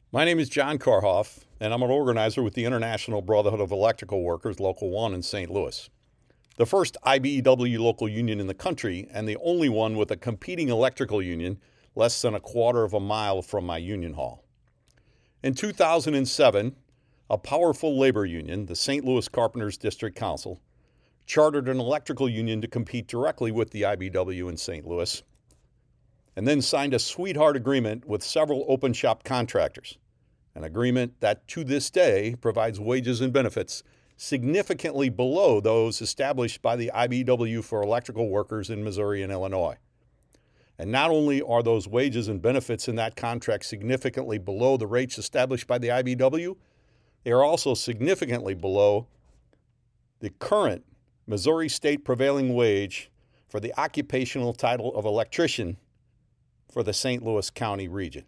My name is John Karhoff, and I'm an organizer with the International Brotherhood of Electrical Workers, Local 1 in St. Louis. The first IBEW local union in the country, and the only one with a competing electrical union less than a quarter of a mile from my union hall. In 2007, a powerful labor union, the St. Louis Carpenters District Council, chartered an electrical union to compete directly with the IBEW in St. Louis, and then signed a sweetheart agreement with several open shop contractors, an agreement that to this day provides wages and benefits significantly below those established by the IBEW for electrical workers in Missouri and Illinois. And not only are those wages and benefits in that contract significantly below the rates established by the IBEW, they are also significantly below the current Missouri state prevailing wage for the occupational title of electrician for the St. Louis County region.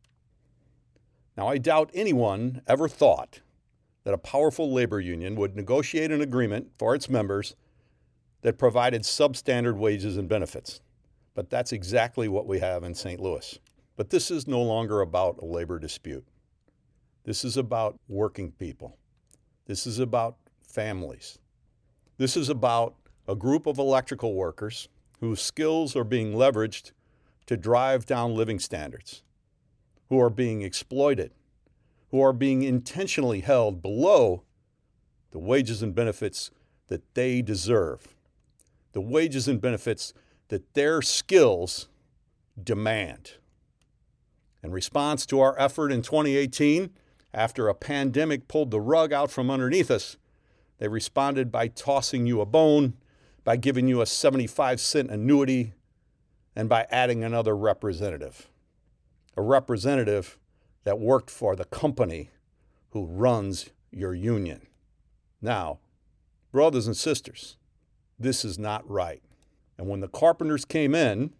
Now, I doubt anyone ever thought that a powerful labor union would negotiate an agreement for its members that provided substandard wages and benefits. But that's exactly what we have in St. Louis. But this is no longer about a labor dispute. This is about working people. This is about families. This is about a group of electrical workers whose skills are being leveraged to drive down living standards, who are being exploited, who are being intentionally held below the wages and benefits that they deserve, the wages and benefits that their skills demand. In response to our effort in 2018, after a pandemic pulled the rug out from underneath us, they responded by tossing you a bone, by giving you a 75-cent annuity, and by adding another representative. A representative that worked for the company who runs your union. Now, brothers and sisters, this is not right. And when the carpenters came in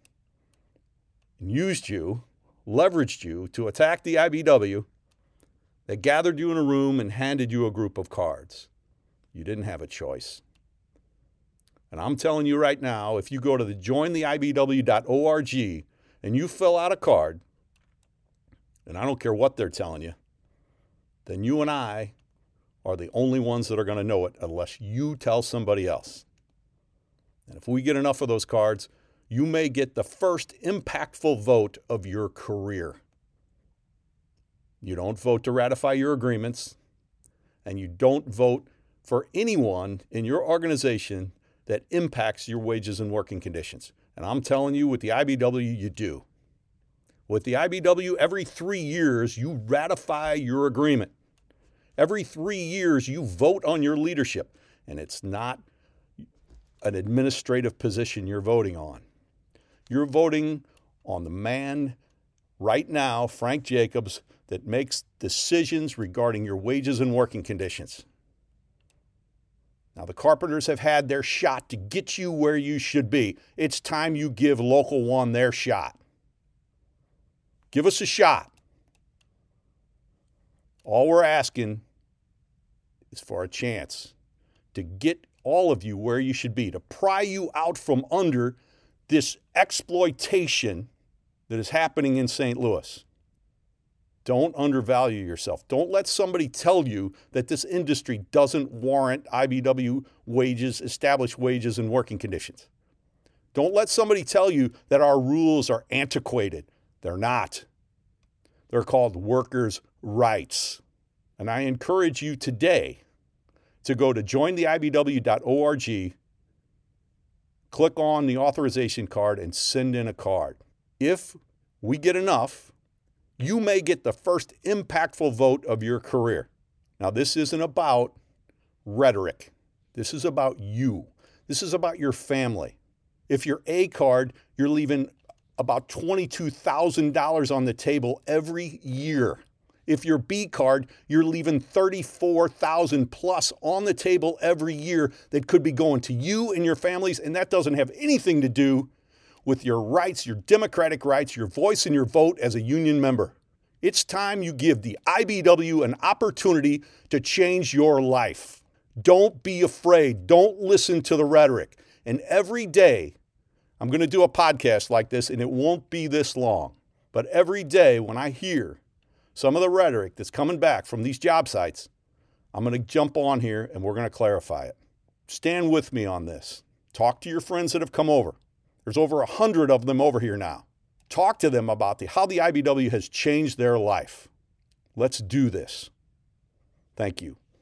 and used you, leveraged you to attack the IBEW, they gathered you in a room and handed you a group of cards. You didn't have a choice. And I'm telling you right now, if you go to the jointheibw.org and you fill out a card, and I don't care what they're telling you, then you and I are the only ones that are going to know it unless you tell somebody else. And if we get enough of those cards, you may get the first impactful vote of your career. You don't vote to ratify your agreements, and you don't vote for anyone in your organization that impacts your wages and working conditions. And I'm telling you, with the IBEW, you do. With the IBEW, every 3 years, you ratify your agreement. Every 3 years, you vote on your leadership. And it's not an administrative position you're voting on. You're voting on the man right now, Frank Jacobs, that makes decisions regarding your wages and working conditions. Now, the carpenters have had their shot to get you where you should be. It's time you give Local 1 their shot. Give us a shot. All we're asking is for a chance to get all of you where you should be, to pry you out from under this exploitation that is happening in St. Louis. Don't undervalue yourself. Don't let somebody tell you that this industry doesn't warrant IBEW wages, established wages, and working conditions. Don't let somebody tell you that our rules are antiquated. They're not. They're called workers' rights. And I encourage you today to go to jointheibw.org, click on the authorization card, and send in a card. If we get enough, you may get the first impactful vote of your career. Now, this isn't about rhetoric. This is about you. This is about your family. If you're A card, you're leaving about $22,000 on the table every year. If you're B card, you're leaving $34,000 plus on the table every year that could be going to you and your families, and that doesn't have anything to do with your rights, your democratic rights, your voice and your vote as a union member. It's time you give the IBEW an opportunity to change your life. Don't be afraid. Don't listen to the rhetoric. And every day, I'm going to do a podcast like this, and it won't be this long. But every day when I hear some of the rhetoric that's coming back from these job sites, I'm going to jump on here and we're going to clarify it. Stand with me on this. Talk to your friends that have come over. There's over 100 of them over here now. Talk to them about how the IBEW has changed their life. Let's do this. Thank you.